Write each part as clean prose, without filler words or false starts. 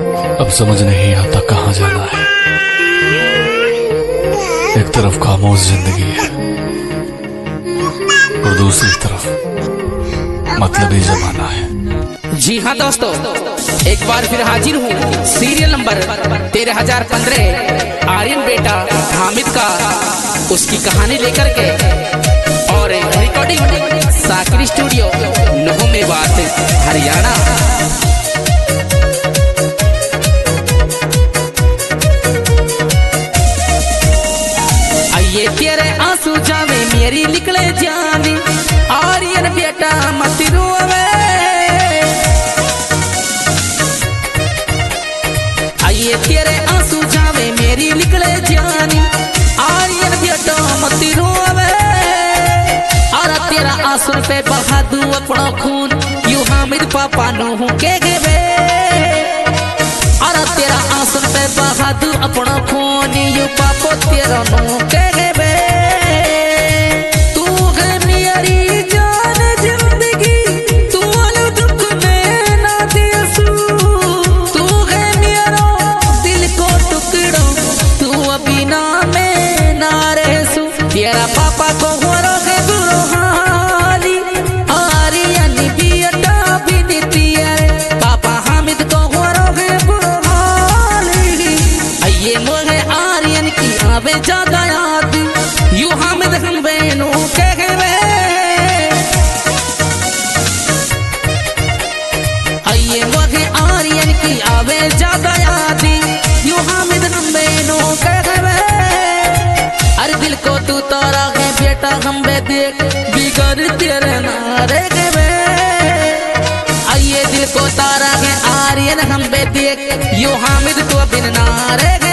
अब समझ नहीं आता कहाँ जाना है। एक तरफ खामोश जिंदगी है और दूसरी तरफ मतलबी जमाना है। जी हाँ दोस्तों, एक बार फिर हाजिर हूँ सीरियल नंबर 13015 आर्यन बेटा हामिद का उसकी कहानी लेकर के, और रिकॉर्डिंग साकिर स्टूडियो नहू में बात हरियाणा। आइए तेरे आंसू जावे मेरी निकले जानी, आर्यन बेटा मत रोवे। आइए तेरे आंसू जावे मेरी निकले जानी, आर्यन बेटा मत रोवे। और तेरा आंसू पे बहा दूं अपना खून, यू हामिद पापा नूह के गे। और तेरा आंसू पे बहा दूं अपना खून, यू पापो तेरा नूह के गे। तू है मेरी जान जिंदगी, तू दुख में ना दिसू। तू है मेरा दिल को टुकड़ो, तू अभी ना में ना रहसू। तेरा पापा को हो रोके बुरो हाली, आर्यन बेटा भी नीतिया। पापा हामिद को हो रोके बुरो हाली। आइए मोहे आर्यन की आवे ज्यादा याद, यू हामिद हम बहनों के गे। आइए मोहे आर्यन की आवे ज्यादा याद, यू हामिद हम बहनों के गे। अरे दिल को तू तारा है बेटा हम बे देख, बिगड़ तेरे नारे गे। आइए दिल को तारा है आर्यन हम बे देख, यू हामिद तो बिन नारे गे।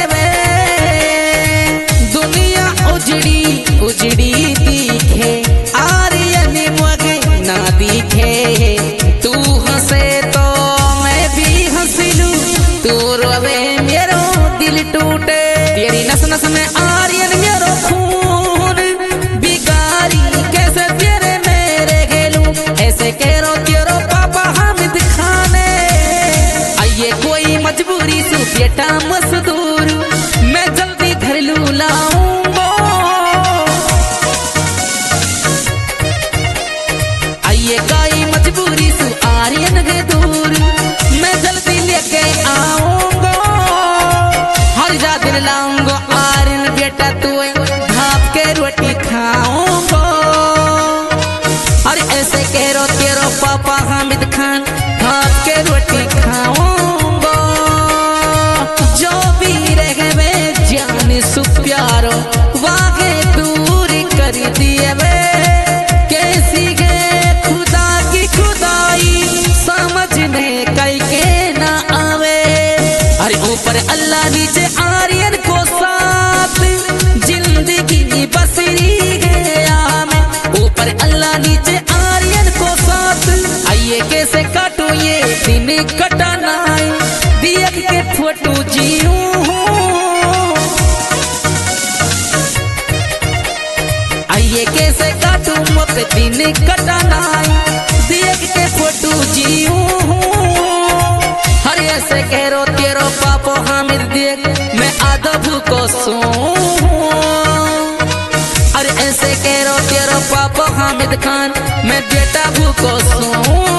दुनिया उजड़ी उजड़ी दिखे, आर्यन मुझे ना दिखे। तू हंसे तो मैं भी हंस लूं, तू रोवे मेरो दिल टूटे। तेरी नस नस में आर्यन मेरो खून, बिगारी कैसे तेरे मेरे गेलू। ऐसे कह रो तेरो पापा हामिद खाने। आइए कोई मजबूरी से बेटा मजदूर, मैं जल्दी घर लू लाऊंगा। आइए कोई मजबूरी से आर्यन के दूर, मैं जल्दी लेके आऊंगा। हर जा दिन लाऊंगा आर्यन बेटा तू भाप के रोटी खाऊंगा। और ऐसे कह रो तेरो पापा हामिद खान, भाप के रोटी खाऊंगा। जो भी रहे जान सु प्यारो, वागे दूर कर दिए वे। कैसी है खुदा की खुदाई, समझने कई के ना आवे। अरे ऊपर अल्लाह नीचे आर्यन को साथ, जिंदगी बसरी गया मैं। ऊपर अल्लाह नीचे आर्यन को साथ, आइए कैसे काटो ये दिन कटाना है, देख के फोटो जीऊं। आइए कैसे काटूं मोके दिन कटाना है, देख के फोटो जीऊं। हर ऐसे कह रो तेरो पापो हामिद देख, मैं आधा भूको सोऊं। अरे ऐसे कह रो तेरो पापो हामिद खान, मैं बेटा भूको सोऊं।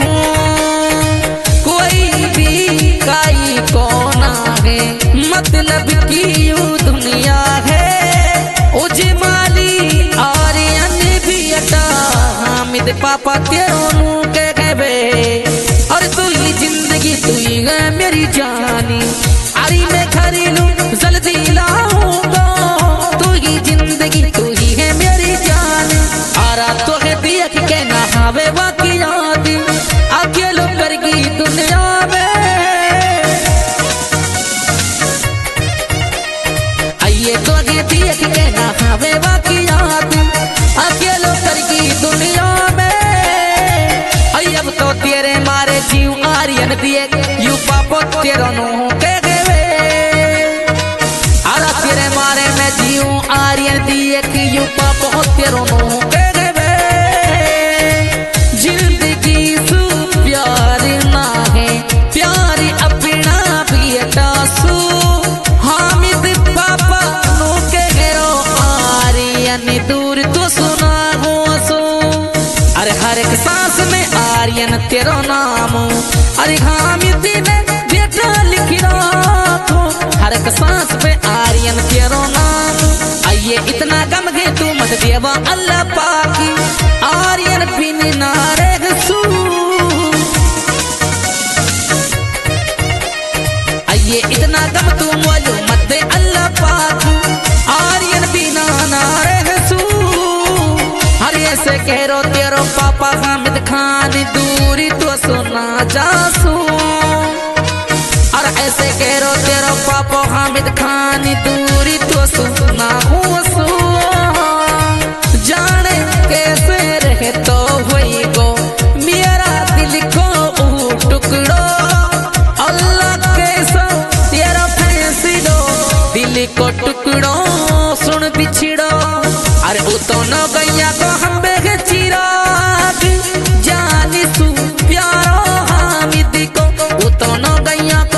कोई भी काई को ना है, मतलब की यूं दुनिया है। उजमाली आर्यन बेटा हामिद पापा तेरो नू के गए। और तू ही जिंदगी तू ही है मेरी जानी, अरे मैं घरेलू जल्दी लाऊंगा। तू ही जिंदगी तू ही है मेरी जान, आरा तो है देख के ना हावे बाकी याद, अकेलो करगी दुनिया में। आइए तो है देख के ना हावे बाकी याद, अकेलो करगी दुनिया में। अब तो तेरे मारे जीव आर्यन देख, यू पापो तेरो नूह के गे। अरे तेरे मारे मैं जीव आर्यन देख, यू पापो तेरो नूह के गे। जिंदगी सु प्यार ना है, प्यार अपना तेरो नाम। अरे हामिद ने बेटा लिख रखो हर एक सांस पे आर्यन तेरो नाम। आइए इतना गम है तू मत देवा अल्लाह पाकी, आर्यन बिन नारे सू। आइए इतना गम तू मोलू मत दे अल्लाह पाकी, आर्यन बिना नारे सू। हर ऐसे कह रो तेरो पापा हामिद खान दूरी तो सुना जासू। और ऐसे कह रो तेरो पापा हामिद खान दूरी तो सुना हूँ। जाने कैसे रहे तो वही को मेरा दिल को टुकड़ो, अल्लाह कैसा तेरा फैसलो दिल को टुकड़ो सुन बिछड़ो। अरे वो तो न गैया को हम बेगे चिराग जानी सू प्यारो हामिद को, वो तो न गैया को।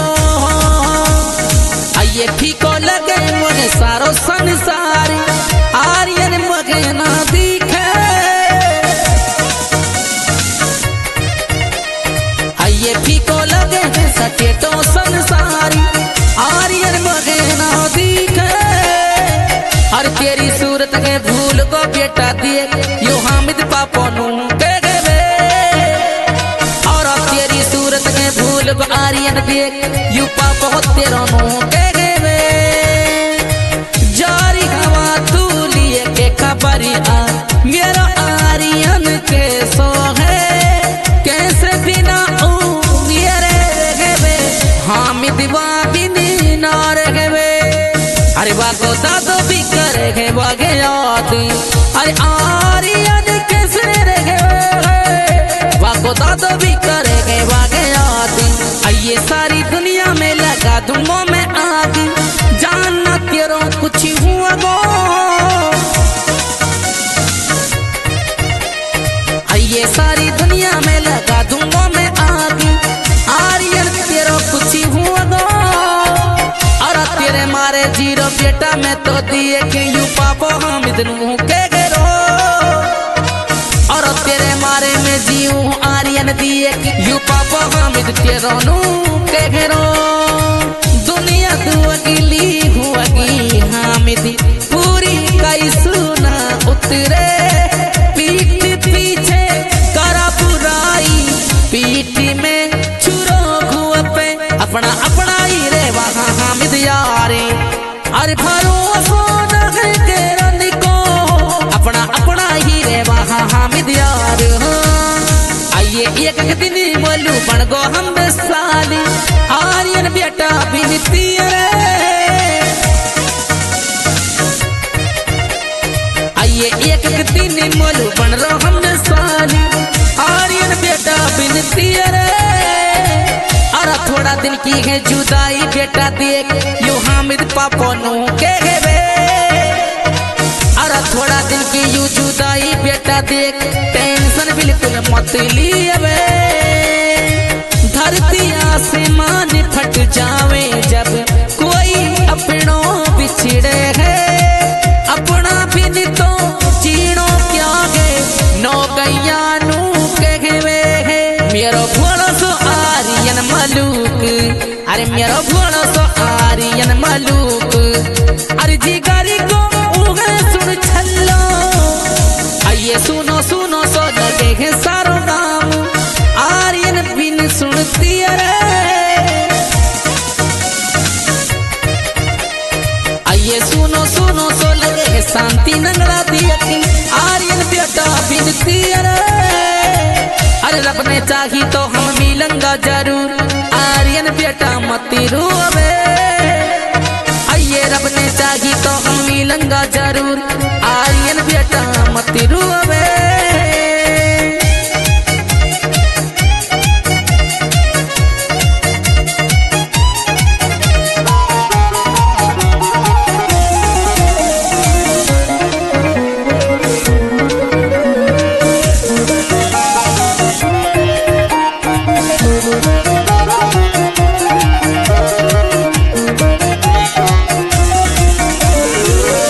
आइए फीको लगे मुझे सारो संसार, आर्यन मगे ना दिखे। आइए फीको लगे सके तो संसारी, आर्यन मगे ना दिखे। और तेरी सूरत के भूल को बेटा दिए यो हामिद पापो नू के वे। और तेरी सूरत के भूल को आर्यन दिए यू पापो तेरो नू के वे। जारी हवा तू लिए के खबरी आ मेरा आर्यन के सो है, कैसे बिना मेरे वे हामिद बिनी नारे वे। अरे वाको दादो भी करे वागे याद, अरे आर्यन कैसे रहे वाको दादो भी करे वागे याद। आइए सारी दुनिया में लगा धुमो में आग, जानना तेरो कुछ हुआ गो। आइए सारी दुनिया में लगा धुमो में आग, आर्यन तेरो कुछ हुआ गो। और तेरे मारे जीरो बेटा मैं तो दिए कि यू पापो हामिद नू के रो। और तेरे मारे में जीऊ आर्यन दिए कि यू पापो हामिद तेरो नू के रो। दुनिया दुअगिली हुआगी हामिद पूरी कई सुना उतरे, पीठ पीछे करा बुराई पीठ में छुरो घुआ पे अपना अपना ही रे वहाँ हामिद यारे। अरे भरोसा न है तेरा निको अपना अपना ही रे वहाँ हामिद यार। आइए एक दिन मोलू बन गो हम साली, आर्यन बेटा बिनती रे। आइए एक दिन मोलू बन रो हम साली, आर्यन बेटा बिनती रे। और थोड़ा दिन की है जुदाई बेटा देख यो हामिद पापो नू के वे। और थोड़ा दिन की यू जुदाई बेटा देख टेंशन बिल्कुल मत लिए। धरती आसमान फट जावे जब कोई अपनों बिछड़े है, अपना बिन तो जीनो क्या है नौ गैया नू के वे है। मेरो भोलो सो आर्यन मलूक, अरे मेरो भोलो सो आर्यन मलूक। अरे जिगारी को उगे सुन छल्लो, आइए सुनो सुनो सो लगे है सारो नाम, आर्यन बिन सुनती रे। आइए सुनो सुनो सो लगे है शांति नंगला दिया की, आर्यन बेटा बिनती रे। अरे रब ने चाही तो हम मिलेंगे जरूर, आर्यन बेटा मत रोवे। आइए रब ने चाही तो हम मिलेंगे जरूर, आर्यन बेटा मत रोवे।